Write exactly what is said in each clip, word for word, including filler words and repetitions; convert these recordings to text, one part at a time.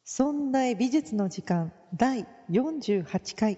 そんな美術の時間だいよんじゅうはちかい。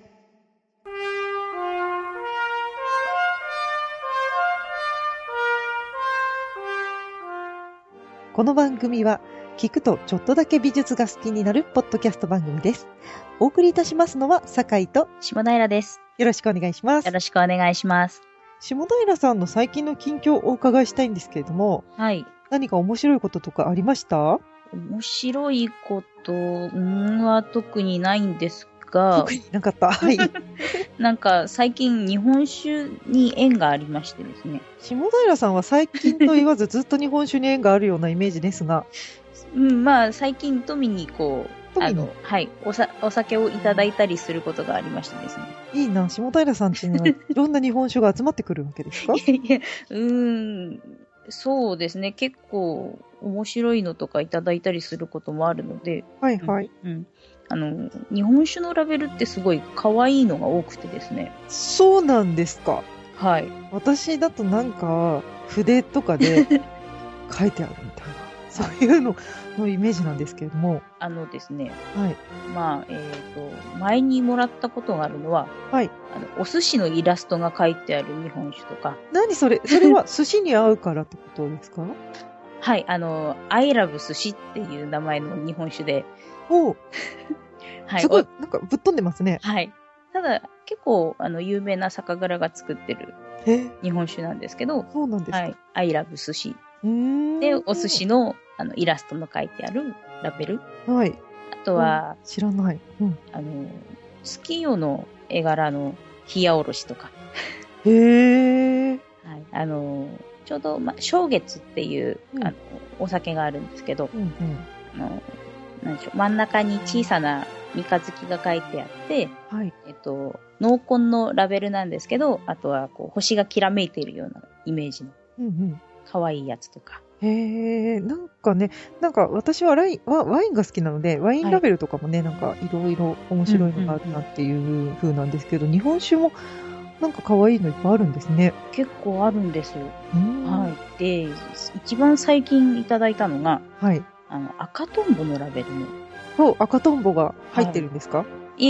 この番組は聞くとちょっとだけ美術が好きになるポッドキャスト番組です。お送りいたしますのは酒井と下平です。 よろしくお願いします。 よろしくお願いします。 下平さんの最近の近況をお伺いしたいんですけれども、 はい。 何か面白いこととかありました？ 面白いことは特にないんですが、 特になかった。はい。 なんか最近日本酒に縁がありましてですね。 下平さんは最近と言わずずっと日本酒に縁があるようなイメージですが、 うん、まあ最近富にこう、あの、はい、おさ、お酒をいただいたりすることがありましてですね。 いいな、下平さんっていうのはいろんな日本酒が集まってくるわけですか？ いやいや、うーん、そうですね。結構面白いのとかいただいたりすることもあるので、 はいはい。 うん、うん。あの、日本酒のラベルってすごい可愛いのが多くてですね。 そうなんですか。 はい。 私だとなんか筆とかで書いてあるみたいな、そういうののイメージなんですけれども。 あのですね。 はい。 まあ、えっと、前にもらったことがあるのは、 はい。 あの、お寿司のイラストが書いてある日本酒とか。 何それ？それは寿司に合うからってことですか？ はい、あの、I love 寿司っていう名前の日本酒で。 おう。 はい。 すごい、なんかぶっ飛んでますね。 はい。ただ、結構、あの、有名な酒蔵が作ってる日本酒なんですけど、 そうなんですか。 はい。I love 寿司。 うーん。 で、お寿司の、あの、イラストの書いてあるラベル。 はい。 あとは、 知らない。うん。 あの、月夜の絵柄の冷やおろしとか。 へー。 はい。あの、ちょうど、ま、正月っていう、うん、あの、お酒があるんですけど、 うんうん、 あの、なんでしょう、真ん中に小さな三日月が書いてあって、 はい。 えっと、濃紺のラベルなんですけど、あとは、こう、星がきらめいているようなイメージの、うんうん、可愛いやつとか。 へえ、なんかね、なんか私はラインはワインが好きなので、ワインラベルとかもね、はい、なんかいろいろ面白いのがあるなっていう風なんですけど、うんうんうん、日本酒もなんか可愛いのいっぱいあるんですね。 結構あるんですよ。はい。で、一番最近いただいたのが、はい。あの、赤とんぼのラベルの。 そう、赤とんぼが入ってるんですか？はい、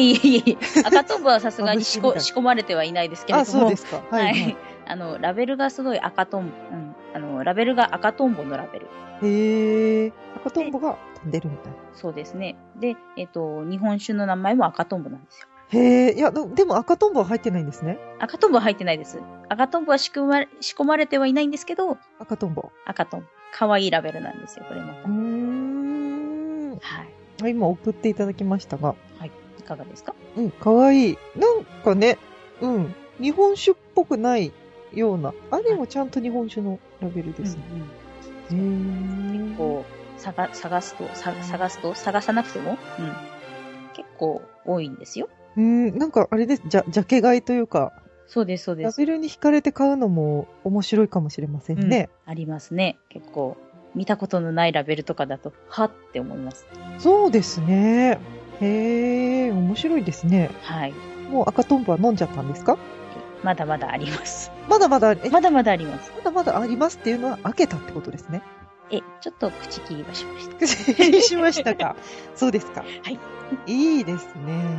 いえいえいえ、赤とんぼはさすがに仕込まれてはいないですけれども。 あ、そうですか。はい、はい。はい。 あの、ラベルがすごい赤とんぼ、うん。あの、ラベルが赤とんぼのラベル。 へー。赤とんぼが飛んでるみたいな。 そうですね。で、えっと、日本酒の名前も赤とんぼなんですよ。 へー。いや、でも赤とんぼは入ってないんですね。 赤とんぼは入ってないです。赤とんぼは仕込まれ、仕込まれてはいないんですけど。 赤とんぼ。 赤とんぼ。可愛いラベルなんですよ、これまた。 うーん。 はい。 今送っていただきましたが。 はい。いかがですか？ うん、かわいい。なんかね、うん。日本酒っぽくないような。あれもちゃんと日本酒のラベルですね。 うんうん、へー。結構、探、探すと、探すと、探さなくても、うん。結構多いんですよ。 うん、なんかあれです。じゃ、ジャケ買いというか。 そうです、そうです。 ラベルに惹かれて買うのも面白いかもしれませんね。 うん、ありますね。結構、見たことのないラベルとかだと、はって思います。 そうですね。へー、面白いですね。 はい。 もう赤とんぼは飲んじゃったんですか？ まだまだあります。 まだまだ、 まだまだあります。 まだまだありますっていうのは開けたってことですね。 え、ちょっと口切りはしました。 口切りしましたか。そうですか。 はい。 いいですね。はい。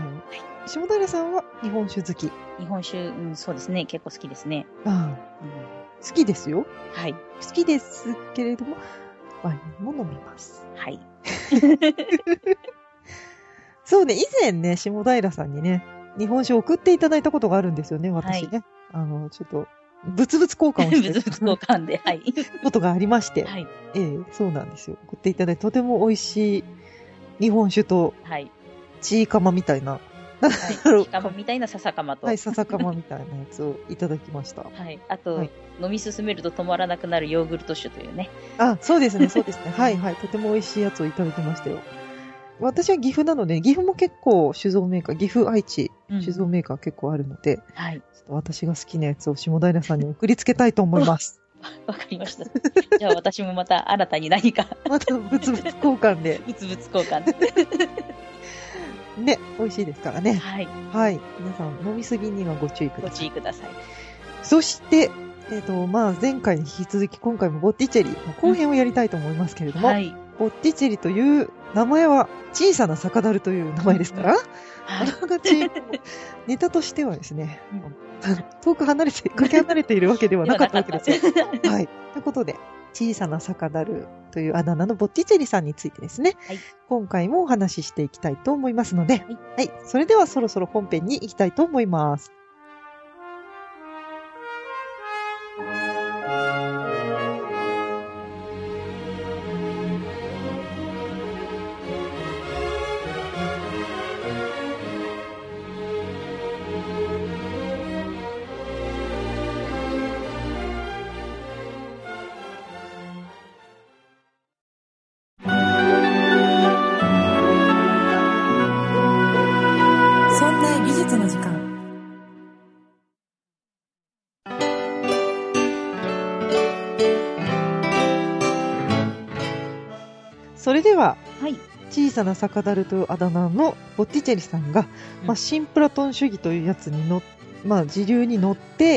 下平さんは日本酒好き？ 日本酒、うん、そうですね。結構好きですね。 ああ、うん、好きですよ。 はい。 好きですけれども、ワインも飲みます。 はい。 そうね、以前ね、下平さんにね、日本酒を送っていただいたことがあるんですよね、私ね。はい、あの、ちょっと、物々交換をして。 物々交換で、はい。 ことがありまして。 はい。 ええ、そうなんですよ。送っていただいて、とても美味しい日本酒と、 はい。 チーカマみたいな。 はい、チーカマみたいな笹かまと。 はい、笹かまみたいなやつをいただきました。 はい。あと、はい、飲み進めると止まらなくなるヨーグルト酒というね。 あ、そうですね、そうですね。はいはい。とても美味しいやつをいただきましたよ。私は岐阜なので、岐阜も結構酒造メーカー、岐阜愛知酒造メーカー結構あるので、うん、はい。ちょっと私が好きなやつを下平さんに送りつけたいと思います。 わかりました。じゃあ私もまた新たに何か。 また物々交換で。 物々交換で。 ね、美味しいですからね。 はい。 はい。皆さん飲みすぎにはご注意ください。 ご注意ください。 そして、えっと、まあ、前回に引き続き今回もボッティチェリの後編をやりたいと思いますけれども、うん、はい。ボッティチェリという名前は小さな酒樽という名前ですから、あながちネタとしてはですね、遠く離れて、かけ離れているわけではなかったわけですよ。はい。ということで、小さな酒樽というあだ名のボッティチェリさんについてですね、はい、今回もお話ししていきたいと思いますので、はい、はい。それではそろそろ本編に行きたいと思います。それでは、はい、小さな酒樽というあだ名のボッティチェリさんが、うん、まあ、新プラトン主義というやつに乗っ、まあ、時流に乗って、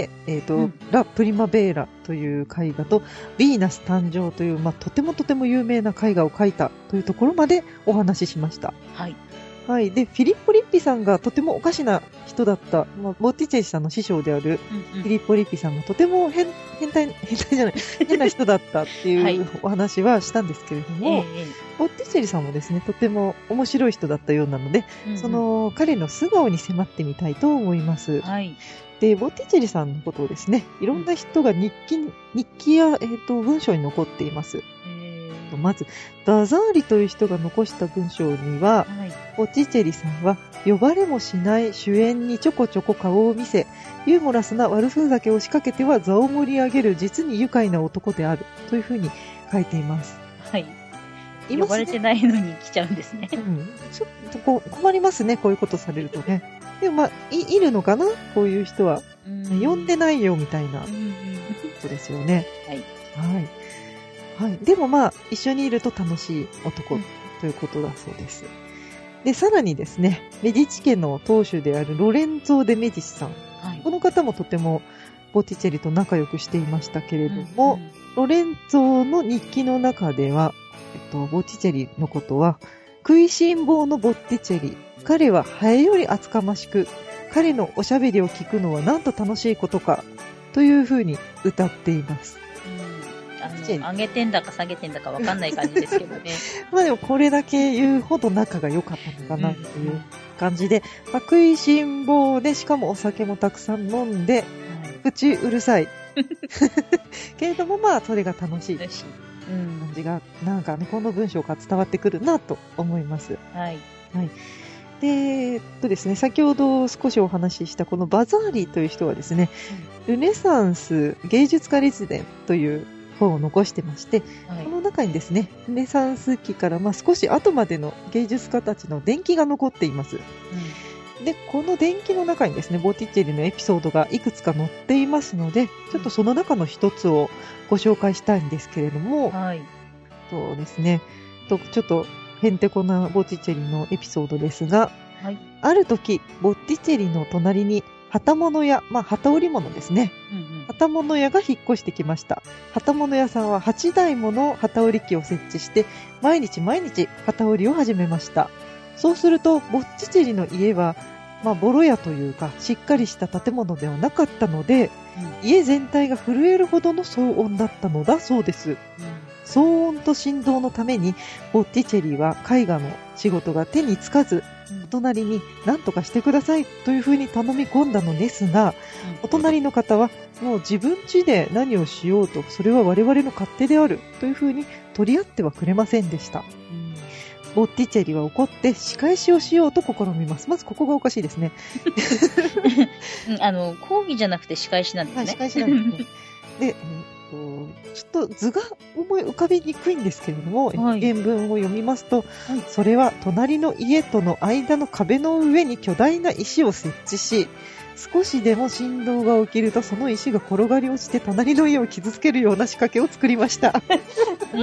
えーとうん、ラ・プリマベーラという絵画とヴィーナス誕生という、まあ、とてもとても有名な絵画を描いたというところまでお話ししました。はい。はい。で、フィリッポ・リッピさんがとてもおかしな人だった、まあ、ボッティチェリさんの師匠であるフィリッポ・リッピさんがとても変、変態、変態じゃない、変な人だったっていうお話はしたんですけれども、はい、ボッティチェリさんもですね、とても面白い人だったようなので、うんうん、その彼の素顔に迫ってみたいと思います。はい。で、ボッティチェリさんのことをですね、いろんな人が日記、日記や、えーと、文章に残っています。まず、ダザーリという人が残した文章には、はい、ボッティチェリさんは呼ばれもしない主演にちょこちょこ顔を見せ、ユーモラスな悪ふざけを仕掛けては座を盛り上げる実に愉快な男であるというふうに書いています。はい。 呼ばれてないのに来ちゃうんですね。うん。 ちょっとこう困りますね、こういうことされるとね。でもまあ、い、いるのかなこういう人は。呼んでないよみたいなことですよね。はい。はい。はい。でもまあ、一緒にいると楽しい男ということだそうです。うん、で、さらにですね、メディチ家の当主であるロレンゾー・デ・メディシさん。はい、この方もとてもボッティチェリと仲良くしていましたけれども、うんうん、ロレンゾーの日記の中では、えっと、ボッティチェリのことは、食いしん坊のボッティチェリ。彼はハエより厚かましく、彼のおしゃべりを聞くのはなんと楽しいことか、というふうに歌っています。 あの、上げてんだか下げてんだかわかんない感じですけどね。 まあでもこれだけ言うほど仲が良かったのかなっていう感じで、うん、まあ、食いしん坊でしかもお酒もたくさん飲んで、うん、口うるさい。けれどもまあそれが楽しい感じが、なんかね、この文章が伝わってくるなと思います。はい。はい。で、えっとですね、先ほど少しお話ししたこのバザーリーという人はですね、うん、ルネサンス芸術家レジデンという本を残してまして、はい、この中にですね、ルネサンス期からまあ少し後までの芸術家たちの伝記が残っています。うん、で、この伝記の中にですね、ボッティチェリのエピソードがいくつか載っていますので、ちょっとその中の一つをご紹介したいんですけれども、はい、そうですね、とちょっとヘンテコなボッティチェリのエピソードですが、はい、ある時、ボッティチェリの隣に旗物屋、まあ旗織物ですね。うんうん、旗物屋が引っ越してきました。旗物屋さんははちだいもの旗織機を設置して、毎日毎日旗織りを始めました。そうすると、ボッティチェリの家は、まあボロ屋というか、しっかりした建物ではなかったので、うん、家全体が震えるほどの騒音だったのだそうです。うん、騒音と振動のために、ボッティチェリは絵画の仕事が手につかず、お隣に何とかしてくださいというふうに頼み込んだのですが、お隣の方はもう自分家で何をしようと、それは我々の勝手であるというふうに取り合ってはくれませんでした。うん、ボッティチェリは怒って仕返しをしようと試みます。まずここがおかしいですね。 あの、抗議じゃなくて仕返しなんですね。はい、仕返しなんですね。で、 ちょっと図が思い浮かびにくいんですけれども、はい、原文を読みますと、はい、それは隣の家との間の壁の上に巨大な石を設置し、少しでも振動が起きるとその石が転がり落ちて隣の家を傷つけるような仕掛けを作りました。 うんうん、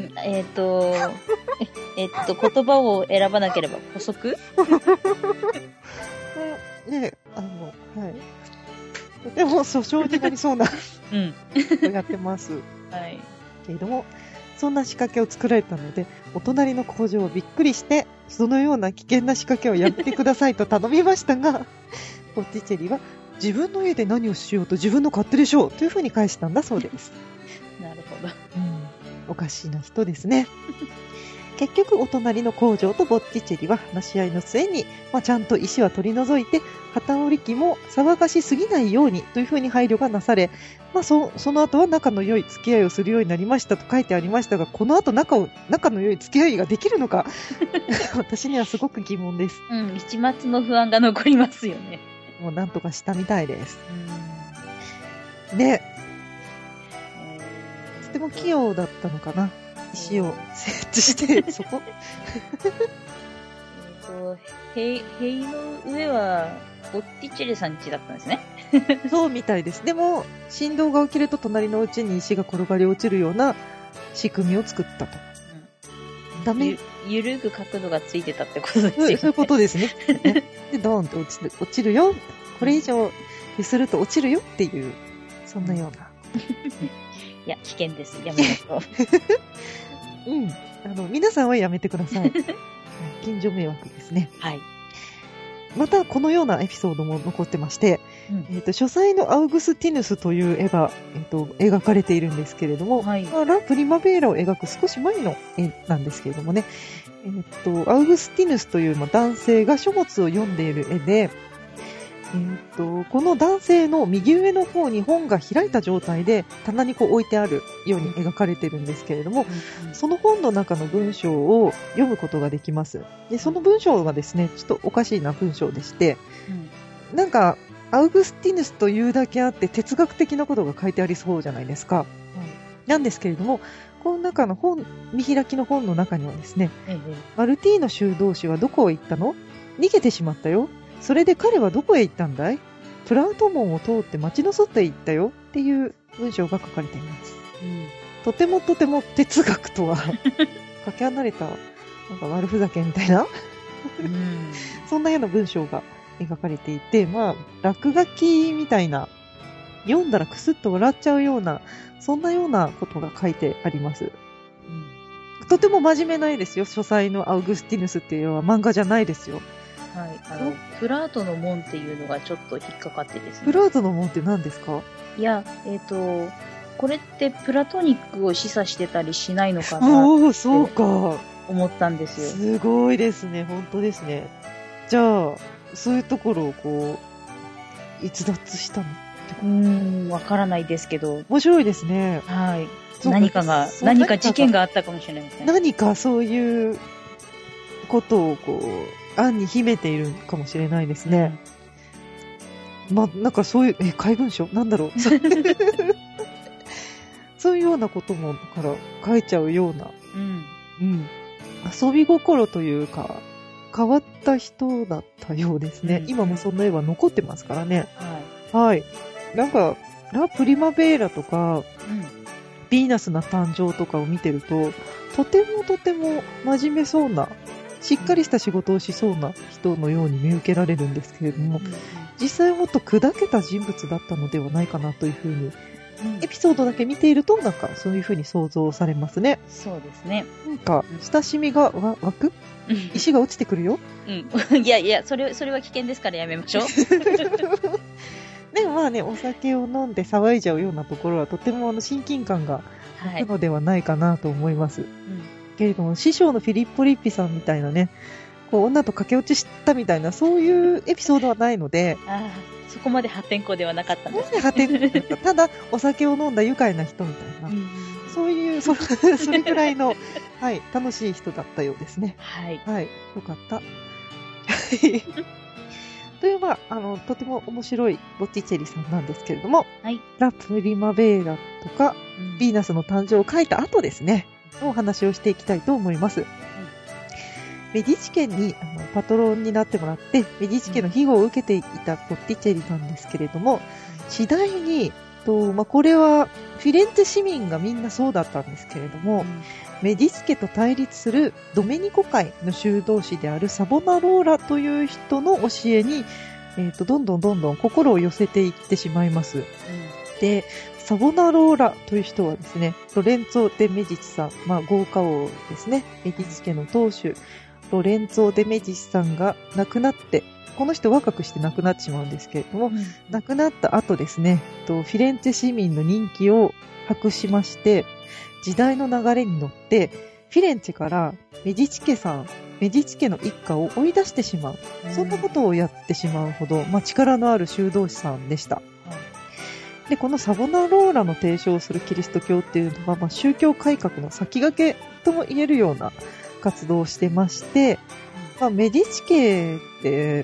えっ、ー、と、えっ、ー、と、言葉を選ばなければ補足ね、あの、はい。とても訴訟になりそうな、うん、やってます。はい。けれども、 そんな仕掛けを作られたので、お隣の工場はびっくりして、そのような危険な仕掛けをやめてくださいと頼みましたが、ボッティチェリは自分の家で何をしようと自分の勝手でしょうというふうに返したんだそうです。 なるほど。 うん、おかしな人ですね。結局お隣の工場とボッティチェリは話し合いの末に、まあ、ちゃんと石は取り除いて、機織り機も騒がしすぎないようにというふうに配慮がなされ、まあ、そ, その後は仲の良い付き合いをするようになりましたと書いてありましたが、この後仲を仲の良い付き合いができるのか私にはすごく疑問です。 うん、一末の不安が残りますよね。 もうなんとかしたみたいです。うんで、とても器用だったのかな。石を設置してそこえっと塀の上はボッティチェリさん家だったんですね。 そうみたいです。でも振動が起きると隣のうちに石が転がり落ちるような仕組みを作ったと。うん、ダメ。ゆ, ゆるく角度がついてたってことですよね。 そういうことですね。でドーンと落ちる落ちるよ。これ以上すると落ちるよっていうそんなような。 いや危険です。やめましょう。 うん、あの皆さんはやめてください。近所迷惑ですね。 はい。 またこのようなエピソードも残ってまして、うんえー、と書斎のアウグスティヌスという絵が、えー、と描かれているんですけれども、はいまあ、ラ・プリマベーラを描く少し前の絵なんですけれどもね、えー、とアウグスティヌスという、まあ、男性が書物を読んでいる絵で、えー、とこの男性の右上の方に本が開いた状態で棚にこう置いてあるように描かれているんですけれども、うんうん、その本の中の文章を読むことができます。でその文章はですねちょっとおかしいな文章でして、うん、なんかアウグスティヌスというだけあって哲学的なことが書いてありそうじゃないですか、うん、なんですけれどもこの中の本見開きの本の中にはですね、うんうん、マルティーノ修道士はどこへ行ったの？逃げてしまったよ。それで彼はどこへ行ったんだい？プラウト門を通って町の外へ行ったよっていう文章が書かれています、うん、とてもとても哲学とはかけ離れたなんか悪ふざけみたいな、うん、そんなような文章が描かれていて、まあ落書きみたいな読んだらクスッと笑っちゃうようなそんなようなことが書いてあります、うん、とても真面目な絵ですよ。書斎のアウグスティヌスっていうのは漫画じゃないですよ。 はい、あのプラートの門っていうのがちょっと引っかかってですね。 プラートの門って何ですか？ いや、えっと、これってプラトニックを示唆してたりしないのかなってそうか思ったんですよ。 すごいですね、本当ですね。じゃあ、そういうところをこう、逸脱したの？ うーん、わからないですけど。 面白いですね。 はい。何かが、何か事件があったかもしれません。 何かそういうことをこう、案に秘めているかもしれないですね。うん、まあ、なんかそういう、え、怪文書なんだろう。そういうようなことも、だから書いちゃうような、うん。うん。遊び心というか、変わった人だったようですね。うん、今もそんな絵は残ってますからね。はい。はい。なんか、ラ・プリマベーラとか、うん、ヴィーナスな誕生とかを見てると、とてもとても真面目そうな、しっかりした仕事をしそうな人のように見受けられるんですけれども、うん、実際はもっと砕けた人物だったのではないかなというふうに、うん、エピソードだけ見ているとなんかそういうふうに想像されますね。 そうですね。 なんか親しみがわ湧く石が落ちてくるよ。 うん。いやいや、それそれは危険ですからやめましょう。 でもまあね、お酒を飲んで騒いじゃうようなところはとてもあの親近感が湧くのではないかなと思います。はい、うんけれども師匠のフィリッポ・リッピさんみたいなね、こう女と駆け落ちしたみたいなそういうエピソードはないので、 あそこまで破天荒ではなかったんです、 ね、破天荒ただお酒を飲んだ愉快な人みたいな、うん、そういう そ, それくらいの、はい、楽しい人だったようですね。 はい、 はい、よかった。という、まあ、あのとても面白いボッティチェリさんなんですけれども、はい、ラ・プリマベーラとか、うん、ヴィーナスの誕生を書いた後ですねのお話をしていきたいと思います。うん、メディチ家にあのパトロンになってもらってメディチ家の庇護を受けていたボッティチェリなんですけれども、うん、次第にと、まあ、これはフィレンツェ市民がみんなそうだったんですけれども、うん、メディチ家と対立するドメニコ会の修道士であるサボナローラという人の教えに、えーと、どんどんどんどん心を寄せていってしまいます。うん、でサボナローラという人はですね、ロレンツォ・デ・メディチさん、まあ豪華王ですね、メディチ家の当主、ロレンツォ・デ・メディチさんが亡くなって、この人若くして亡くなってしまうんですけれども、うん、亡くなった後ですね、フィレンツェ市民の人気を博しまして、時代の流れに乗って、フィレンツェからメディチ家さん、メディチ家の一家を追い出してしまう。うん、そんなことをやってしまうほど、まあ、力のある修道士さんでした。で、このサボナローラの提唱するキリスト教っていうのは、まあ、宗教改革の先駆けとも言えるような活動をしてまして、まあ、メディチ家って、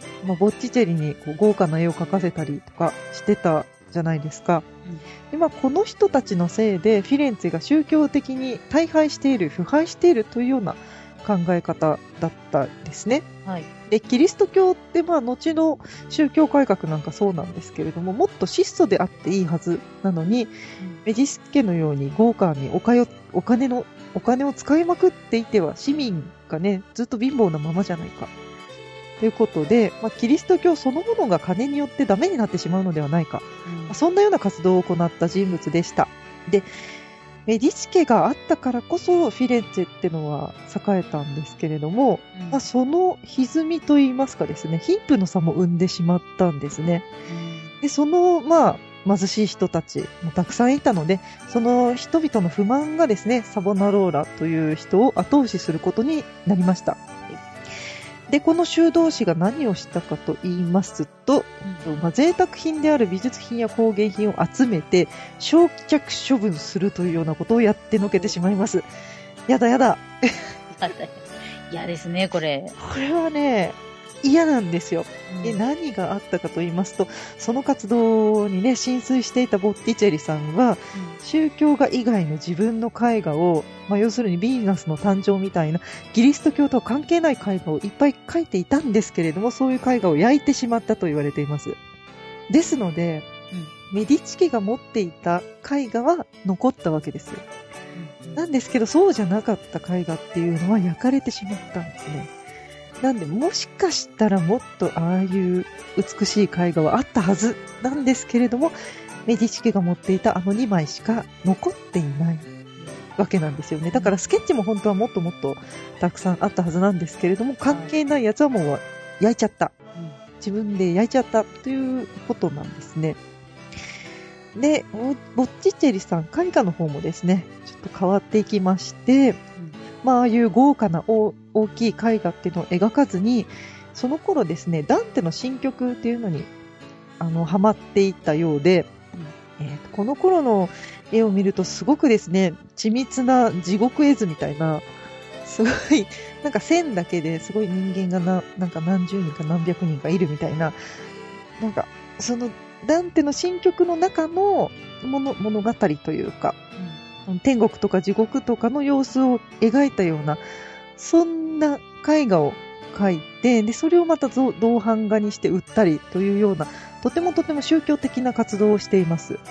まあ、ボッティチェリにこう豪華な絵を描かせたりとかしてたじゃないですか。うん、で、まあ、この人たちのせいでフィレンツェが宗教的に大敗している、腐敗しているというような考え方だったですね。はい。で、キリスト教って、まあ、後の宗教改革なんかそうなんですけれども、もっと質素であっていいはずなのに、うん、メディチ家のように豪華におかよ、お金の、お金を使いまくっていては、市民がね、ずっと貧乏なままじゃないか。ということで、まあ、キリスト教そのものが金によってダメになってしまうのではないか。うんまあ、そんなような活動を行った人物でした。で、メディチ家があったからこそフィレンツェってのは栄えたんですけれども、うんまあ、その歪みといいますかですね、貧富の差も生んでしまったんですね。うん、で、その、まあ、貧しい人たちもたくさんいたので、その人々の不満がですね、サボナローラという人を後押しすることになりました。で、この修道士が何をしたかと言いますと、うんまあ、贅沢品である美術品や工芸品を集めて焼却処分するというようなことをやってのけてしまいます。やだやだ。 嫌ですね、これ。 これはね、嫌なんですよ、うん、で何があったかと言いますと、その活動にね浸水していたボッティチェリさんは、うん、宗教画以外の自分の絵画を、まあ、要するにヴィーナスの誕生みたいなキリスト教とは関係ない絵画をいっぱい描いていたんですけれども、そういう絵画を焼いてしまったと言われています。ですので、うん、メディチ家が持っていた絵画は残ったわけですよ、うん、なんですけど、そうじゃなかった絵画っていうのは焼かれてしまったんですね。なんで、もしかしたらもっとああいう美しい絵画はあったはずなんですけれども、メディチ家が持っていたあのにまいしか残っていないわけなんですよね。だからスケッチも本当はもっともっとたくさんあったはずなんですけれども、関係ないやつはもう焼いちゃった。自分で焼いちゃったということなんですね。で、ボッチッチェリさん、絵画の方もですね、ちょっと変わっていきまして、まあ、ああいう豪華な大きい絵画っていうのを描かずに、その頃ですね、ダンテの新曲っていうのにあのハマっていったようで、うんえー、この頃の絵を見るとすごくですね、緻密な地獄絵図みたいな、すごいなんか線だけですごい人間がななんか何十人か何百人かいるみたいな、なんかそのダンテの新曲の中の物、物語というか、うん、天国とか地獄とかの様子を描いたような、そんな絵画を描いて、でそれをまた銅版画にして売ったりというような、とてもとても宗教的な活動をしています。うん、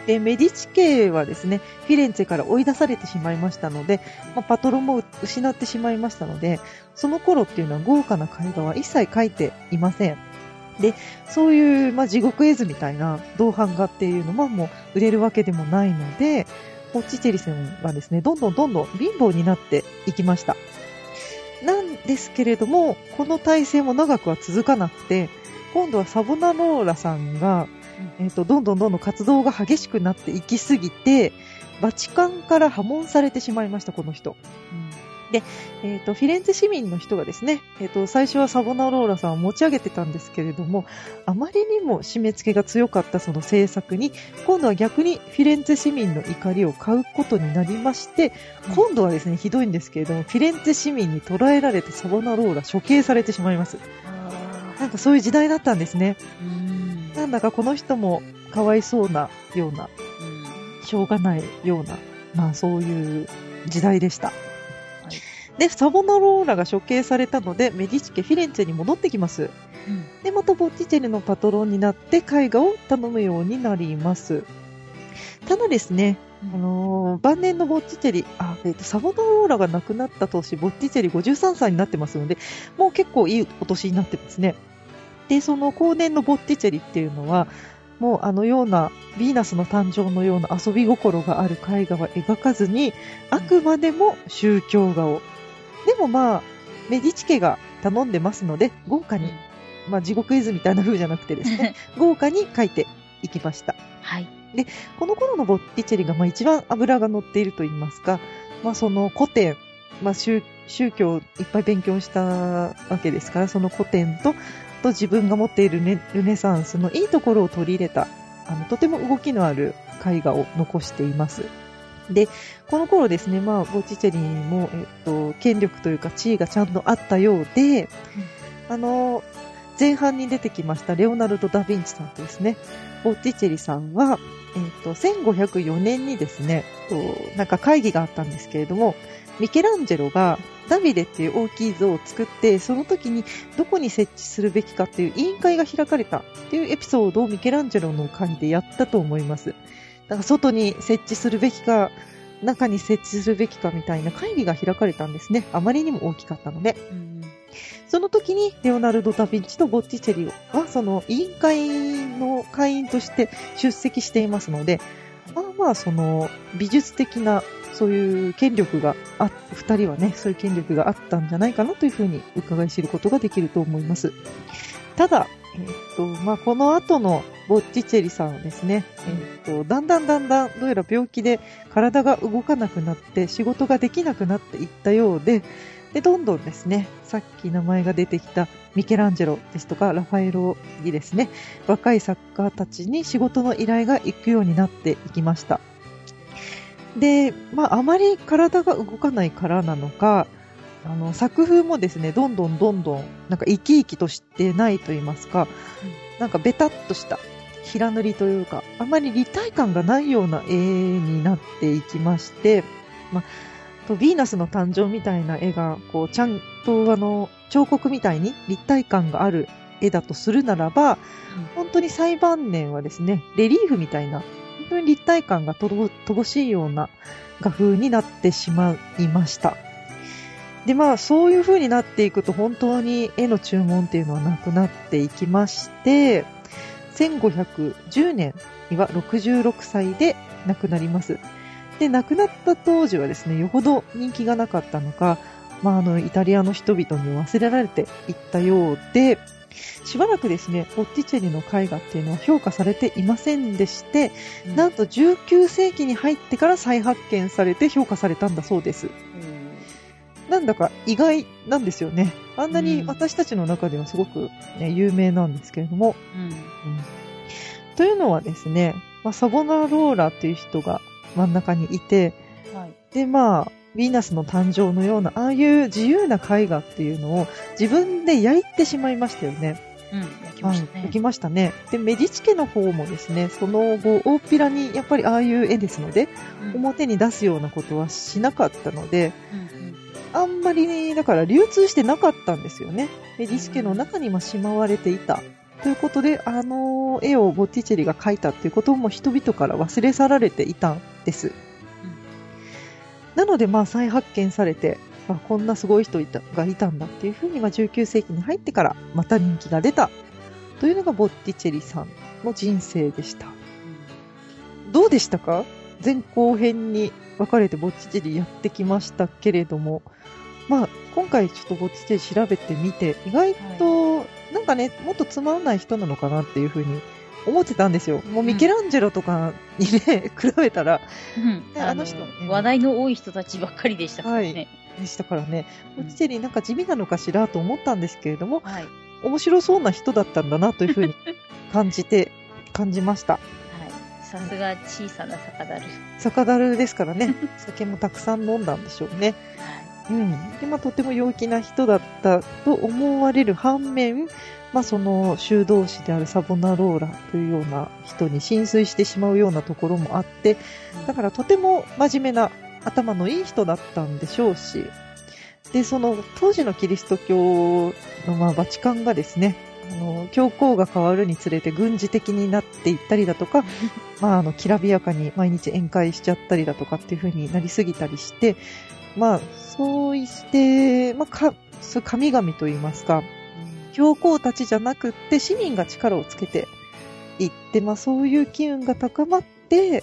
でメディチ家はですね、フィレンツェから追い出されてしまいましたので、まあ、パトロンも失ってしまいましたので、その頃っていうのは豪華な絵画は一切描いていません。でそういう、まあ、地獄絵図みたいな銅版画っていうのももう売れるわけでもないので、ボッチチェリさんはですね、どんどんどんどん貧乏になっていきました。なんですけれども、この体制も長くは続かなくて、今度はサボナローラさんが、えーと、どんどんどんどん活動が激しくなっていきすぎて、バチカンから破門されてしまいました、この人。うんで、えーと、フィレンツェ市民の人がですね、えーと、最初はサボナローラさんを持ち上げてたんですけれども、あまりにも締め付けが強かったその政策に、今度は逆にフィレンツェ市民の怒りを買うことになりまして、うん、今度はですね、ひどいんですけれども、フィレンツェ市民に捕らえられてサボナローラ処刑されてしまいます。なんかそういう時代だったんですね。うんなんだかこの人もかわいそうなような、うん、しょうがないような、まあそういう時代でした。で、サボナローラが処刑されたので、メディチ家フィレンツェに戻ってきます。うん、で、またボッティチェリのパトロンになって絵画を頼むようになります。ただですね、うん、あのー、晩年のボッティチェリ、あ、えっと、サボナローラが亡くなった年、ボッティチェリごじゅうさんさいになってますので、もう結構いいお年になってますね。で、その後年のボッティチェリっていうのは、 もうあのようなヴィーナスの誕生のような遊び心がある絵画は描かずに、あくまでも宗教画を。でもまあ、メディチ家が頼んでますので、豪華に、まあ地獄絵図みたいな風じゃなくてですね、豪華に描いていきました。 はい。 で、この頃のボッティチェリがまあ一番脂が乗っていると言いますか、まあその古典、まあ宗、宗教をいっぱい勉強したわけですから、その古典と、と自分が持っているねルネサンスのいいところを取り入れた、あの、とても動きのある絵画を残しています。で、この頃ですね、まあ、ボッティチェリも、えっと、権力というか地位がちゃんとあったようで、うん、あの、前半に出てきましたレオナルド・ダ・ヴィンチさんとですね、ボッティチェリさんは、えっと、せんごひゃくよねんにですね、なんか会議があったんですけれども、ミケランジェロがダビデっていう大きい像を作って、その時にどこに設置するべきかっていう委員会が開かれたっていうエピソードをミケランジェロの会でやったと思います。だから外に設置するべきか、中に設置するべきかみたいな会議が開かれたんですね。あまりにも大きかったので。うん、その時にレオナルド・ダ・ヴィンチとボッティチェリはその委員会の会員として出席していますので、まあまあその美術的なそういう権力があ、二人はね、そういう権力があったんじゃないかなというふうに伺い知ることができると思います。ただ、えーっと、まあ、この後のボッティチェリさんはですね、えーっと、だんだんだんだん、どうやら病気で体が動かなくなって、仕事ができなくなっていったようで、で、どんどんですね、さっき名前が出てきたミケランジェロですとか、ラファエロにですね、若い作家たちに仕事の依頼が行くようになっていきました。で、まあ、あまり体が動かないからなのか、あの、作風もですね、どんどんどんどん、なんか生き生きとしてないと言いますか、うん、なんかベタっとした平塗りというか、あまり立体感がないような絵になっていきまして、まあ、とヴィーナスの誕生みたいな絵が、こう、ちゃんとあの、彫刻みたいに立体感がある絵だとするならば、うん、本当に最晩年はですね、レリーフみたいな、本当に立体感が乏しいような画風になってしまいました。で、まあ、そういう風になっていくと、本当に絵の注文っていうのはなくなっていきまして、せんごひゃくじゅうねんにはろくじゅうろくさいで亡くなります。で、亡くなった当時はですね、よほど人気がなかったのか、まあ、あの、イタリアの人々に忘れられていったようで、しばらくですね、ボッティチェリの絵画っていうのは評価されていませんでして、うん、なんとじゅうきゅうせいきに入ってから再発見されて評価されたんだそうです。うん、なんだか意外なんですよね。あんなに私たちの中ではすごく、ね、有名なんですけれども。うんうん、というのはですね、まあ、サボナローラっていう人が真ん中にいて、はい、で、まあ、ヴィーナスの誕生のような、ああいう自由な絵画っていうのを自分で焼いてしまいましたよね。 うん、焼きましたね。 焼きましたね。で、メディチ家の方もですね、その後、大っぴらにやっぱりああいう絵ですので、うん、表に出すようなことはしなかったので、うんうん、あんまり、だから流通してなかったんですよね。メディチ家の中にもしまわれていた。ということで、あの絵をボッティチェリが描いたっていうことも人々から忘れ去られていたんです。なので、まあ、再発見されて、あ、こんなすごい人いたがいたんだっていうふうに、まあ、じゅうきゅうせいきに入ってからまた人気が出たというのがボッティチェリさんの人生でした。うん、どうでしたか？前後編に分かれてボッティチェリやってきましたけれども、まあ、今回ちょっとボッティチェリ調べてみて、意外と、はい、なんかね、もっとつまらない人なのかなっていうふうに思ってたんですよ。もうミケランジェロとかにね、比べたら、 うん、あの人、ね、話題の多い人たちばっかりでしたからね。 はい、でしたからね。ボッティチェリなんか地味なのかしらと思ったんですけれども、はい、面白そうな人だったんだなというふうに感じて、感じました。はい。 さすが小さな酒樽。 酒樽ですからね。酒もたくさん飲んだんでしょうね。はい。うん。で、まあ、とても陽気な人だったと思われる反面、まあ、その修道士であるサボナローラというような人に心酔してしまうようなところもあって、だからとても真面目な頭のいい人だったんでしょうし、で、その当時のキリスト教のまあバチカンがですね、あの教皇が変わるにつれて軍事的になっていったりだとか、まあ、あのきらびやかに毎日宴会しちゃったりだとかっていう風になりすぎたりして、まあ、そうして、まあ、か、そう神々と言いますか、教皇たちじゃなくって市民が力をつけていって、まあそういう機運が高まって、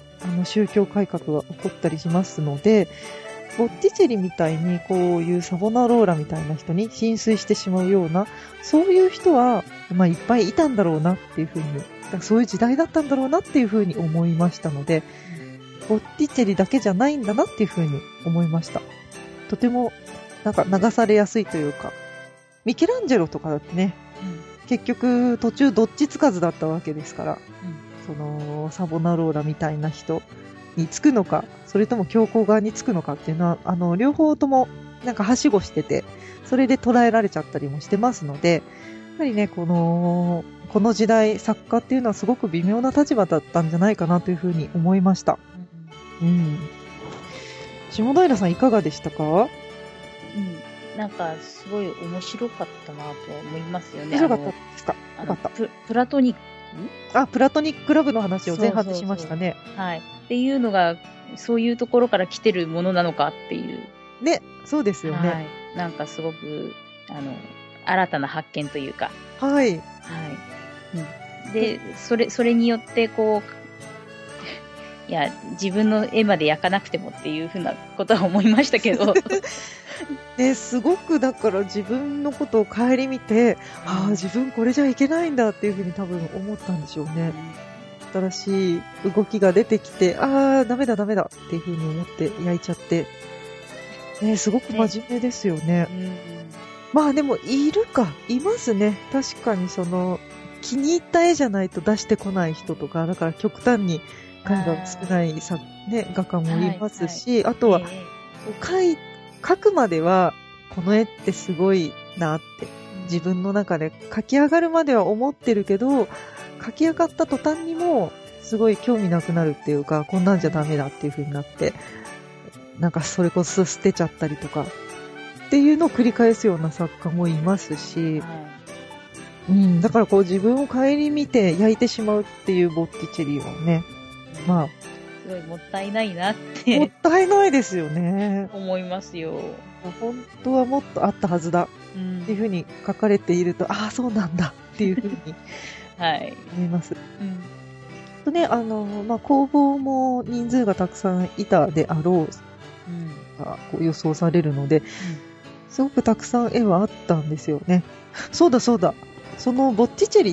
あの宗教改革が起こったりしますので、ボッティチェリみたいにこういうサボナローラみたいな人に浸水してしまうような、そういう人は、まあいっぱいいたんだろうなっていうふうに、そういう時代だったんだろうなっていうふうに思いましたので、ボッティチェリだけじゃないんだなっていうふうに思いました。とてもなんか流されやすいというか、ミケランジェロとかだってね、うん、結局途中どっちつかずだったわけですから、うん、そのサボナローラみたいな人につくのか、それとも教皇側につくのかっていうのは、あの両方ともなんかはしごしてて、それで捉えられちゃったりもしてますので、やはりね、このこの時代作家っていうのはすごく微妙な立場だったんじゃないかなというふうに思いました。うん、うん、下平さんいかがでしたか？うん、 なんかすごい面白かったなと思いますよね。 面白かったですか？よかった。 プ, プラトニックあ、プラトニックラブの話を前半でしましたね。 そうそうそう、はい。っていうのがそういうところから来てるものなのかっていう。 ね、そうですよね。 はい。なんかすごくあの新たな発見というか。 はい。はい。 うん、で、それそれによってこう。いや、自分の絵まで焼かなくてもっていうふうなことは思いましたけど。 ね、すごくだから自分のことを顧みて、うん、ああ、自分これじゃいけないんだっていうふうに多分思ったんでしょうね。うん、新しい動きが出てきて、ああ、ダメだダメだっていうふうに思って焼いちゃって。ね、すごく真面目ですよね。ね、うん、まあでも、いるか、いますね。確かにその、気に入った絵じゃないと出してこない人とか、だから極端に、絵が少ないさ、ね、画家もいますし、はいはい、あとは、えー、描い、描くまでは、この絵ってすごいなって、自分の中で描き上がるまでは思ってるけど、描き上がった途端にも、すごい興味なくなるっていうか、こんなんじゃダメだっていう風になって、なんかそれこそ捨てちゃったりとか、っていうのを繰り返すような作家もいますし、はい、うん、だからこう自分を顧みて焼いてしまうっていうボッティチェリはね、まあ、 すごいもったいないなってもったいないですよね。 思いますよ。 本当はもっとあったはずだっていうふうに書かれていると、うん、ああそうなんだっていうふうにはい思います。うん、とね、あのまあ工房も人数がたくさんいたであろう、うん、がこう予想されるので、うん、すごくたくさん絵はあったんですよね。そうだそうだ。そのボッティチェリって、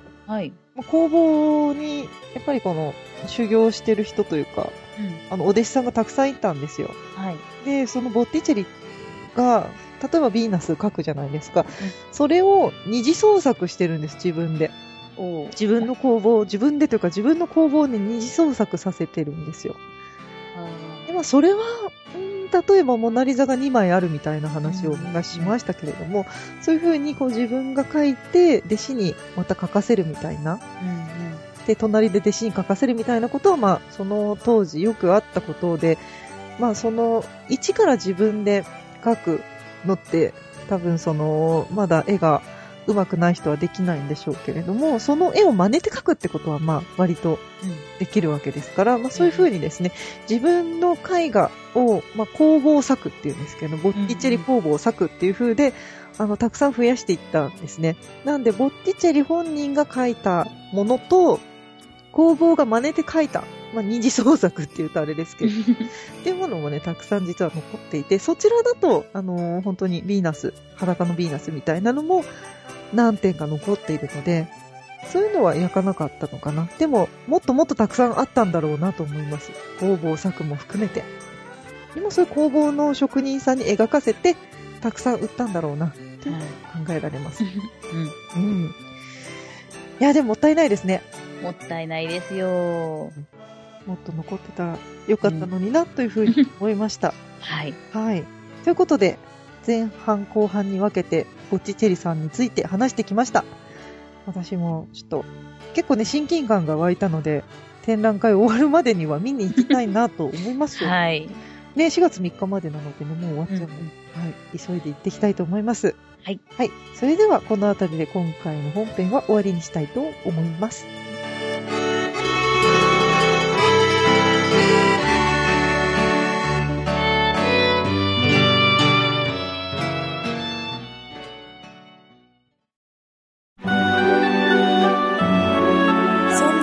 はい、工房にやっぱりこの修行してる人というか、うん、あのお弟子さんがたくさんいたんですよ。はい、でそのボッティチェリが例えばヴィーナス描くじゃないですか、うん、それを二次創作してるんです。自分で自分の工房自分でというか自分の工房で二次創作させてるんですよ。で、まあ、それは、うん、例えばモナリザがにまいあるみたいな話をしましたけれども、うん、そういう風にこう自分が描いて弟子にまた描かせるみたいな、うん、で隣で弟子に描かせるみたいなことは、まあ、その当時よくあったことで、まあ、その一から自分で描くのって多分そのまだ絵が上手くない人はできないんでしょうけれども、その絵を真似て描くってことはまあ割とできるわけですから、うん、まあ、そういう風にですね、自分の絵画を、まあ、工房作っていうんですけど、ボッティチェリ工房作っていう風で、あのたくさん増やしていったんですね。なんでボッティチェリ本人が描いたものと工房が真似て描いた、まあ、二次創作っていうとあれですけどっていうものもねたくさん実は残っていて、そちらだとあのー、本当にヴィーナス、裸のヴィーナスみたいなのも何点か残っているので、そういうのは焼かなかったのかな。でももっともっとたくさんあったんだろうなと思います。工房作も含めて。でもそういう工房の職人さんに描かせてたくさん売ったんだろうなと考えられます、うんうん、いやでももったいないですね。 もったいないですよ。 もっと残ってたらよかったのになというふうに思いました、うん、はい、はい、ということで前半後半に分けてボッティチェリさんについて話してきました。私もちょっと結構ね親近感が湧いたので展覧会終わるまでには見に行きたいなと思いますよ、はいね、しがつみっかまでなので、ね、もう終わっちゃうので、うん、はい、急いで行ってきたいと思います。はい、はい、それではこのあたりで今回の本編は終わりにしたいと思います。 そん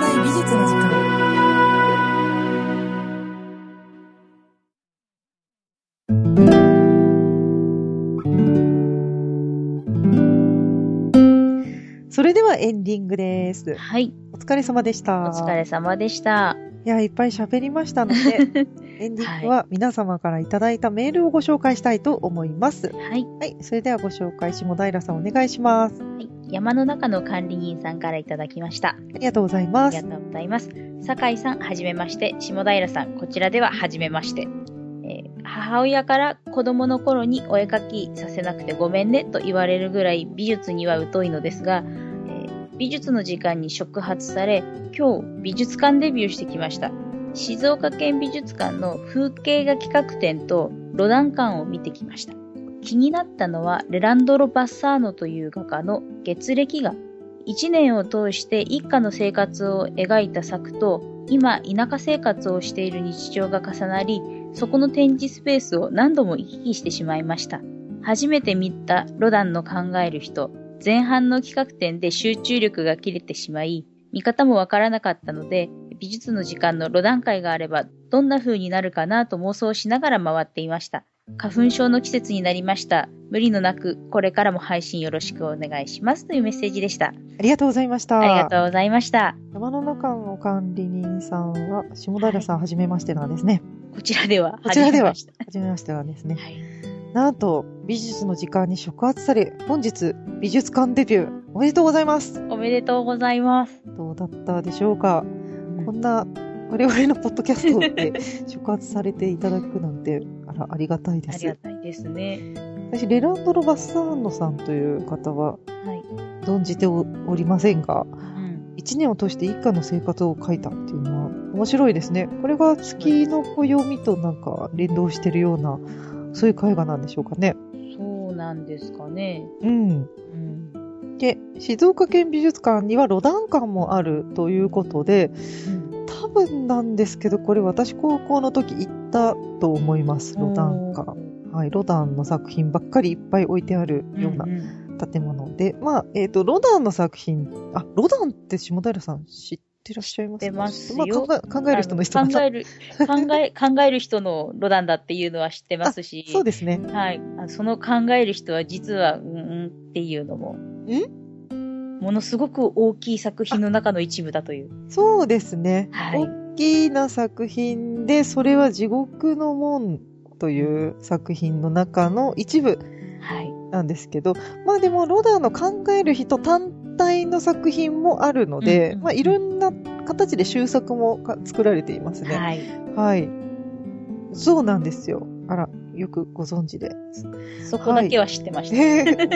それではエンディングです。 はい。 お疲れ様でした。 お疲れ様でした。 いや、いっぱい喋りましたので、エンディングは皆様からいただいたメールをご紹介したいと思います。 はい。 はい。それではご紹介、下平さんお願いします。 はい。山の中の管理人さんからいただきました。ありがとうございます。 ありがとうございます。酒井さん、はじめまして。下平さん、こちらでははじめまして。えー、母親から子供の頃にお絵描きさせなくてごめんねと言われるぐらい美術には疎いのですが、えー、美術の時間に触発され、今日美術館デビューしてきました。静岡県美術館の風景画企画展とロダン館を見てきました。気になったのはレランドロ・バッサーノという画家の月暦画。一年を通して一家の生活を描いた作と、今田舎生活をしている日常が重なり、そこの展示スペースを何度も行き来してしまいました。初めて見たロダンの考える人、前半の企画展で集中力が切れてしまい、見方もわからなかったので、美術の時間のロダン会があればどんな風になるかなと妄想しながら回っていました。花粉症の季節になりました。無理のなくこれからも配信よろしくお願いしますというメッセージでした。 ありがとうございました。 ありがとうございました。 山の中の管理人さんは下平さん、はい、はじめましてなんですね。 こちらではこちらでははじめましてなんですね。はい、なんと美術の時間に触発され本日美術館デビューおめでとうございます。 おめでとうございます。 どうだったでしょうか。こんな我々のポッドキャストで触発されていただくなんて、あら、ありがたいです。 ありがたいですね。 私、レランドロ・バッサーノさんという方は、存じて お, おりませんが、いちねんを通して一家の生活を書いたっていうのは面白いですね。これが月の暦となんか連動してるような、そういう絵画なんでしょうかね。 そうなんですかね。 うん。うん、で、静岡県美術館にはロダン館もあるということで、うん多分なんですけど、これ私高校の時行ったと思います、ロダン館。はい、ロダンの作品ばっかりいっぱい置いてあるような建物で、うんうん、まあ、えっと、ロダンの作品、あ、ロダンって下平さん知ってらっしゃいますか？知ってますよ。 まあ、考える人の人考える、考え、考える人のロダンだっていうのは知ってますし。 そうですね。 はい。その考える人は実は、うんうんっていうのも。んものすごく大きい作品の中の一部だという。 そうですね。 はい、 大きな作品で、それは地獄の門という作品の中の一部なんですけど、はい、まあでもロダンの考える人単体の作品もあるので、うんうんうん、まあいろんな形で修作も作られていますね。 はい。 はい。そうなんですよ。あら。よくご存知で。 そこだけは知ってました。 はい、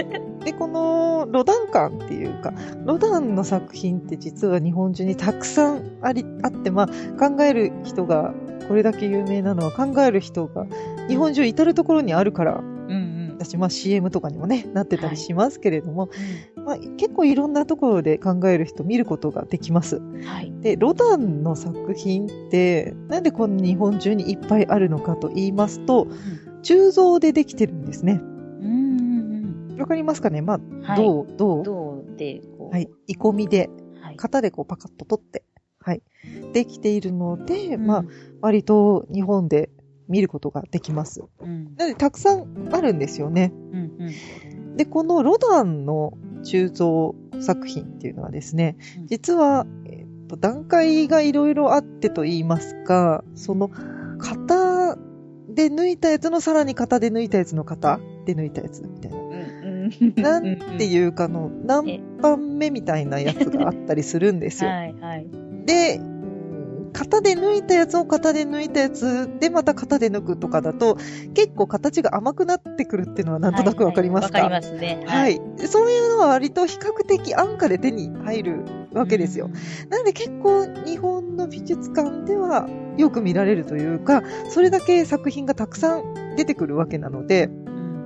で、このロダン館っていうか、ロダンの作品って実は日本中にたくさんあり、あって、まあ、考える人が、これだけ有名なのは考える人が日本中至るところにあるから、うんうん、私、まあ シーエム とかにもね、なってたりしますけれども、はいまあ、結構いろんなところで考える人見ることができます。はい、で、ロダンの作品って、なんでこんな日本中にいっぱいあるのかと言いますと、うん鋳造でできてるんですね。うんうんうん。わかりますかね？まあ、はい、銅、銅。 銅で、こう。 はい。鋳込みで、はい、型でこうパカッと取って、はい。できているので、うん、まあ、割と日本で見ることができます。うん、なので、たくさんあるんですよね。うんうん、で、このロダンの鋳造作品っていうのはですね、うん、実は、えーと、段階がいろいろあってと言いますか、その、型、で抜いたやつのさらに型で抜いたやつの型で抜いたやつみたいな。うんうん、なんていうかの何番目みたいなやつがあったりするんですよ。はいはい、で、型で抜いたやつを型で抜いたやつでまた型で抜くとかだと結構形が甘くなってくるっていうのはなんとなくわかりますか？ わ、はいはい、かりますね。 はい、はい。そういうのは割と比較的安価で手に入るわけですよ。うん、なので結構日本の美術館ではよく見られるというか、それだけ作品がたくさん出てくるわけなので、うん、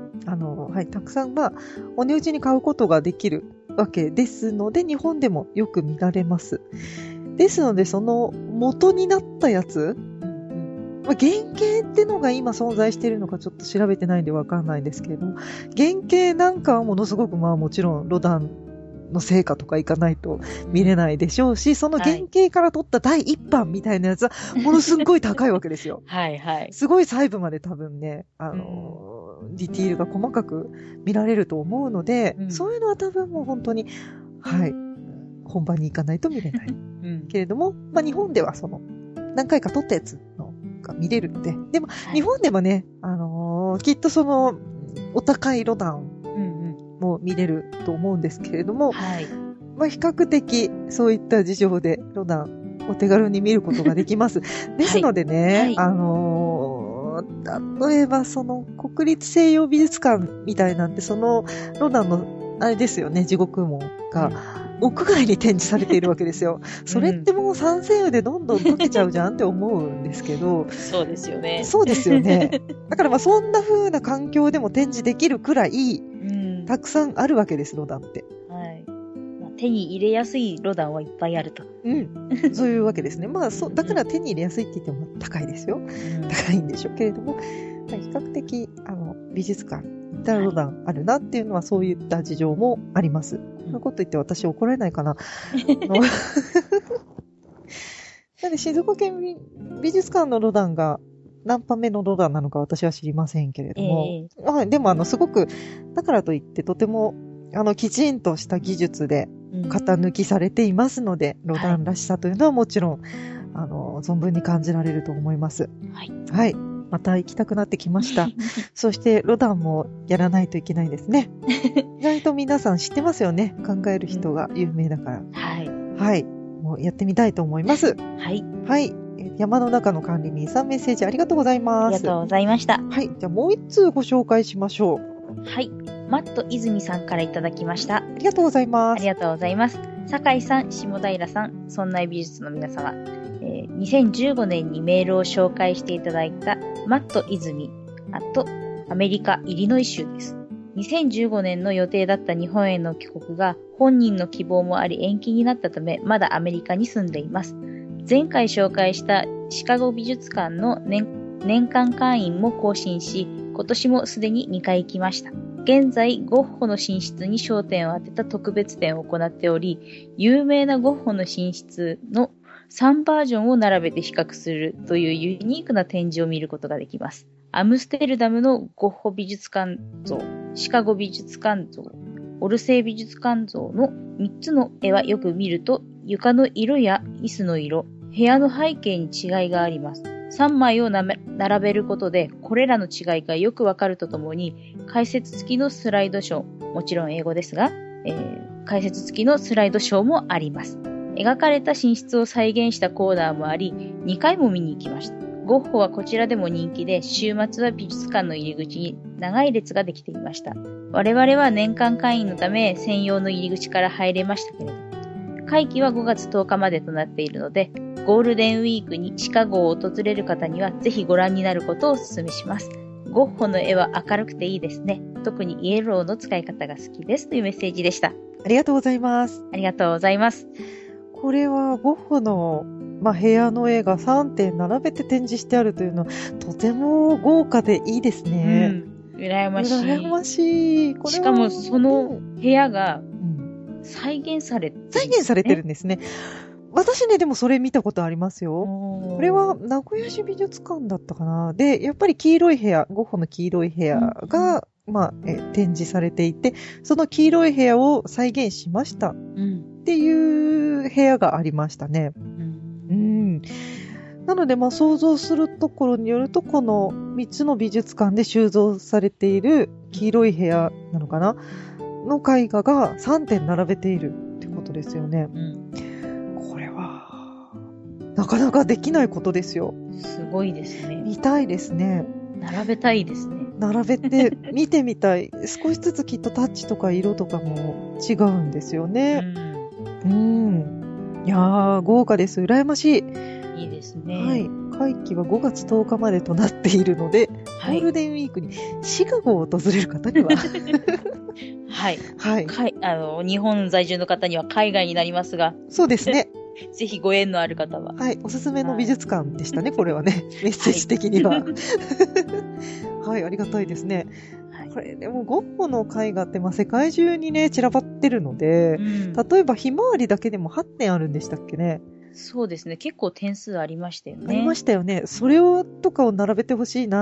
あの、はい、たくさんまあ、お値打ちに買うことができるわけですので、日本でもよく見られます。ですので、その元になったやつ、うんまあ、原型ってのが今存在しているのかちょっと調べてないんでわかんないんですけれども、原型なんかはものすごくまあもちろんロダンの成果とかいかないと見れないでしょうし、その原型から取った第一版みたいなやつはものすごい高いわけですよ。 はいはい。 すごい細部まで多分ね、あの、うん、ディティールが細かく見られると思うので、うん、そういうのは多分もう本当にはい。本場に行かないと見れない。うん、けれども、まあ日本ではその、何回か撮ったやつのが見れるので、でも、はい、日本でもね、あのー、きっとその、お高いロダンも見れると思うんですけれども、はい、まあ比較的そういった事情でロダンお手軽に見ることができます。ですのでね、はいはい、あのー、例えばその国立西洋美術館みたいなんてそのロダンのあれですよね、地獄門が、うん、屋外に展示されているわけですよ。それってもう酸性雨でどんどん溶けちゃうじゃんって思うんですけど。 そうですよね。 そうですよね。だからまあそんな風な環境でも展示できるくらい、うん、たくさんあるわけです、ロダンって。 はい。まあ、手に入れやすいロダンはいっぱいあると。 うん。そういうわけですね。まあそ、だから手に入れやすいって言っても高いですよ。うん、高いんでしょうけれども、比較的、あの、美術館、ロダンあるなっていうのはそういった事情もあります。こんなこと言って私怒られないかな。なんで静岡県美術館のロダンが何番目のロダンなのか私は知りませんけれども、えー、あでもあのすごくだからといってとてもあのきちんとした技術で型抜きされていますので、うん、ロダンらしさというのはもちろん、はい、あの存分に感じられると思います。はい。はい。また行きたくなってきました。そしてロダンもやらないといけないですね。意外と皆さん知ってますよね。考える人が有名だから。うん、はい。はい。もうやってみたいと思います。はい。はい。山の中の管理人さんメッセージありがとうございます。 ありがとうございました。 はい。じゃあもう一通ご紹介しましょう。はい。マット泉さんからいただきました。ありがとうございます。 ありがとうございます。酒井さん、下平さん、そんな美術の皆様。えー、にせんじゅうごねんにメールを紹介していただいたマット泉、あとアメリカ・イリノイ州です。にせんじゅうごねんの予定だった日本への帰国が本人の希望もあり延期になったため、まだアメリカに住んでいます。前回紹介したシカゴ美術館の 年, 年間会員も更新し、今年もすでににかい行きました。現在、ゴッホの寝室に焦点を当てた特別展を行っており、有名なゴッホの寝室のさんバージョンを並べて比較するというユニークな展示を見ることができます。アムステルダムのゴッホ美術館像、シカゴ美術館像、オルセー美術館像のみっつの絵はよく見ると、床の色や椅子の色、部屋の背景に違いがあります。さんまいをなめ並べることで、これらの違いがよくわかるとともに、解説付きのスライドショー、もちろん英語ですが、えー、解説付きのスライドショーもあります。描かれた寝室を再現したコーナーもあり、にかいも見に行きました。ゴッホはこちらでも人気で、週末は美術館の入り口に長い列ができていました。我々は年間会員のため、専用の入り口から入れましたけれど、会期はごがつとおかまでとなっているので、ゴールデンウィークにシカゴを訪れる方にはぜひご覧になることをお勧めします。ゴッホの絵は明るくていいですね。特にイエローの使い方が好きですというメッセージでした。 ありがとうございます。 ありがとうございます。 これはゴッホの、まあ、部屋の絵がさんてん並べて展示してあるというのはとても豪華でいいですね。 うん、羨ましい。 羨ましい。 これはしかもその部屋が再現されてる、ね、 再現されてるんですね。私ね、でもそれ見たことありますよ。これは名古屋市美術館だったかな。で、やっぱり黄色い部屋、ゴッホの黄色い部屋が、うん、まあえ、展示されていて、その黄色い部屋を再現しました。っていう部屋がありましたね。うん。うん、なので、まあ、想像するところによると、このみっつの美術館で収蔵されている黄色い部屋なのかなの絵画がさんてん並べているってことですよね。うんなかなかできないことですよ。 すごいですね。 見たいですね。 並べたいですね。 並べて見てみたい。少しずつきっとタッチとか色とかも違うんですよね。うん。うん。いやー、豪華です。羨ましい。 いいですね。 はい。会期はごがつとおかまでとなっているので、はい、ゴールデンウィークにシカゴを訪れる方には。 はい。はい。かいあの、日本在住の方には海外になりますが。 そうですね。 ぜひご縁のある方は。 はい。おすすめの美術館でしたね、これはね。メッセージ的には。はい、はい、ありがたいですね。はい、これ、でも、ゴッホの絵画って、まあ、世界中にね、散らばってるので、うん、例えば、ひまわりだけでもはってんあるんでしたっけね。 そうですね。結構点数ありましたよね。 ありましたよね。それを、とかを並べてほしいな。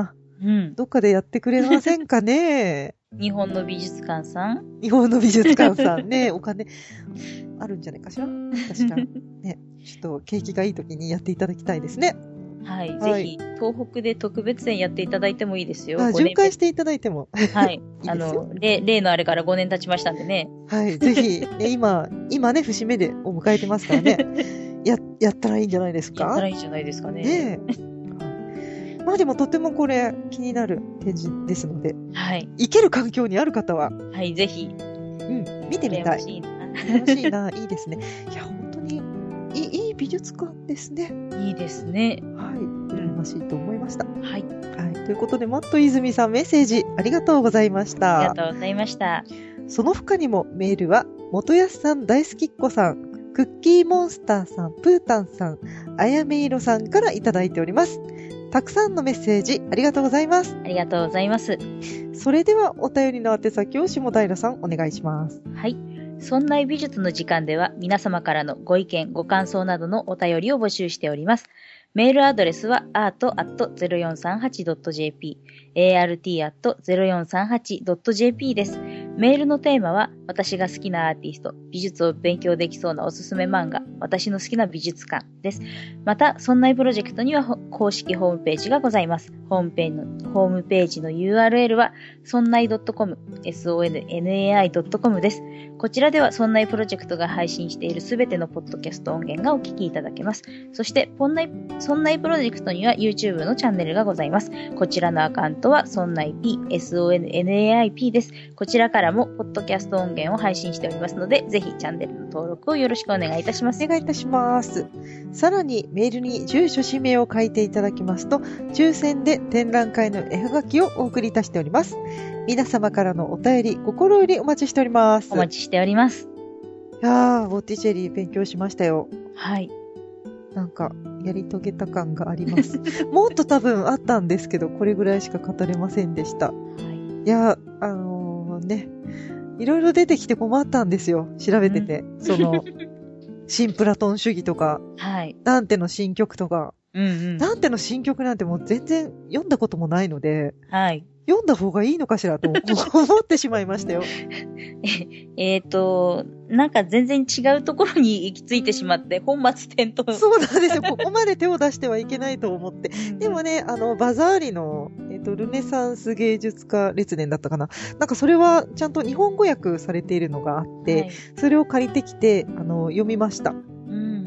うん。 どっかでやってくれませんかね。 日本の美術館さん日本の美術館さんね、お金あるんじゃないかしら。確かね、ちょっと景気がいい時にやっていただきたいですね。 はい。 はいぜひ、東北で特別展やっていただいてもいいですよ。 あ、巡回していただいても。 はい。 いいあですよの、例、例のあれからごねん経ちましたんでね。 はい。ぜひ、ね、今、今ね、節目でを迎えてますからね。や、やったらいいんじゃないですか。 やったらいいんじゃないですかね。 ねえ。まあでもとてもこれ気になる展示ですので、 はい。 行ける環境にある方は、 はい、ぜひ。 うん、見てみたい。 羨ましいな。 楽しいな、いいですね。いや、本当にいい、いい美術館ですね。 いいですね。 はい。羨ましいと思いました。 はい。 はい。ということで、マット泉さんメッセージありがとうございました。 ありがとうございました。 その他にもメールは、元安さん大好きっ子さん、クッキーモンスターさん、プータンさん、あやめいろさんからいただいております。たくさんのメッセージありがとうございます。 ありがとうございます。 それではお便りの宛先を下平さんお願いします。 はい。そんな美術の時間では皆様からのご意見、ご感想などのお便りを募集しております。メールアドレスは アート アット ゼロよんさんはち ドット ジェーピー、アート アット ゼロよんさんはち ドット ジェーピー です。メールのテーマは、私が好きなアーティスト、美術を勉強できそうなおすすめ漫画、私の好きな美術館です。また、そんないプロジェクトには公式ホームページがございます。ホームページの、ホームページの ユーアールエル は、そんない .com、ソンナイ ドットコム です。こちらでは、そんないプロジェクトが配信しているすべてのポッドキャスト音源がお聞きいただけます。そして、ポンナイ、そんないプロジェクトには YouTube のチャンネルがございます。こちらのアカウントは、そんない P、ソンナイ ピー です。こちらからも、ポッドキャスト音源を配信しておりますので、ぜひチャンネルの登録をよろしくお願いいたします。 お願いいたします。さらに、メールに住所、氏名を書いていただきますと、抽選で展覧会の絵はがきをお送りいたしております。皆様からのお便り、心よりお待ちしております。 お待ちしております。 いやー、ボッティチェリー勉強しましたよ。 はい。 なんか、やり遂げた感があります。もっと多分あったんですけど、これぐらいしか語れませんでした。はい。いや、あのー、ね、いろいろ出てきて困ったんですよ。調べてて。うん、その、新プラトン主義とか、はい。ダンテの新曲とか、うんうん。ダンテの新曲なんてもう全然読んだこともないので、はい。読んだ方がいいのかしらと思ってしまいましたよ。 えっと、なんか全然違うところに行き着いてしまって、本末転倒。 そうなんですよ。ここまで手を出してはいけないと思って。でもね、あの、バザーリの、えっと、ルネサンス芸術家列伝だったかな。なんかそれはちゃんと日本語訳されているのがあって、はい、それを借りてきて、あの、読みました。うん、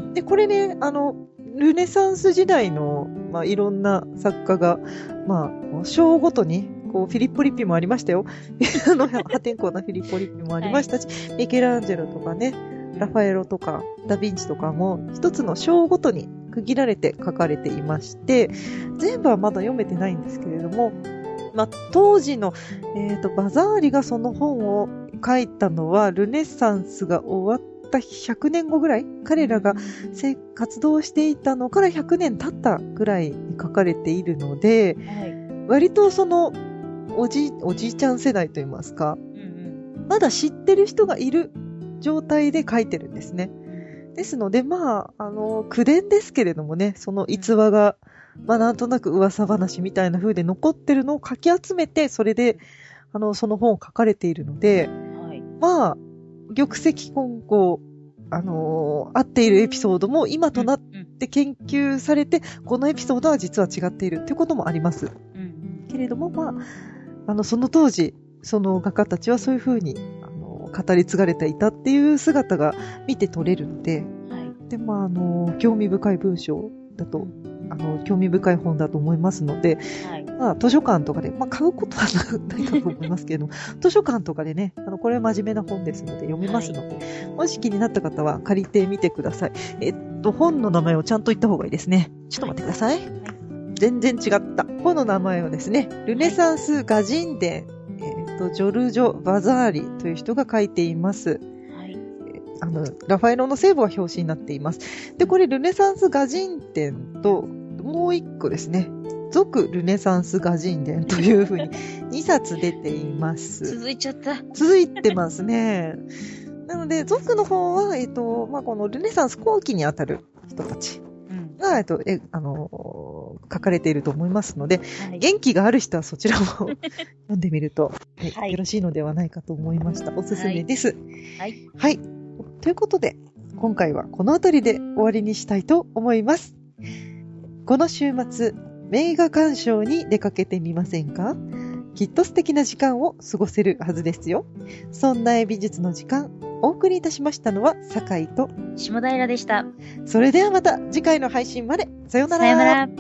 で、これね、あの、ルネサンス時代の、まあ、いろんな作家が、まあ、章ごとに、こう、フィリッポ・リッピもありましたよ。あの、破天荒なフィリッポ・リッピもありましたし、はい、ミケランジェロとかね、ラファエロとか、ダ・ヴィンチとかも、一つの章ごとに区切られて書かれていまして、全部はまだ読めてないんですけれども、まあ、当時の、えっと、バザーリがその本を書いたのは、ルネサンスが終わったひゃくねんごぐらい、彼らが活動していたのからひゃくねん経ったぐらいに書かれているので、はい、割とそのおじ、おじいちゃん世代といいますか、うんうん、まだ知ってる人がいる状態で書いてるんですね。ですので、まあ、あの、口伝ですけれどもね、その逸話が、まあなんとなく噂話みたいな風で残ってるのをかき集めて、それで、あの、その本を書かれているので、はい、まあ、玉石混交、あのー、合っているエピソードも今となって研究されて、うんうん、このエピソードは実は違っているということもあります。うん、けれども、まあ、あの、その当時、その画家たちはそういう風に、あの、語り継がれていたっていう姿が見て取れるので、はい、で、まあ、あの、興味深い文章だと、あの、興味深い本だと思いますので、はい、まあ、図書館とかで、まあ、買うことはないかと思いますけれども、図書館とかでね、あの、これは真面目な本ですので読みますので、はい、もし気になった方は借りてみてください。えっと、本の名前をちゃんと言った方がいいですね。ちょっと待ってください。はい、全然違った。本の名前をですね、ルネサンス画人伝、えっと、ジョルジョ・バザーリという人が書いています。あの、ラファエロの聖母が表紙になっています。で、これルネサンス画人伝と、もう一個ですね、続ルネサンス画人伝というふうににさつ出ています。 続いちゃった。 続いてますね。なので、続の方は、えっと、まあ、このルネサンス後期にあたる人たちが、えっと、え、あの、 の、書かれていると思いますので、 はい、 元気がある人はそちらも読んでみると、はいはい、よろしいのではないかと思いました。おすすめです。 はい。 はい。ということで、今回はこのあたりで終わりにしたいと思います。この週末、名画鑑賞に出かけてみませんか？きっと素敵な時間を過ごせるはずですよ。そんな絵美術の時間、お送りいたしましたのは酒井と下平でした。 それではまた次回の配信まで。さようなら。 さようなら。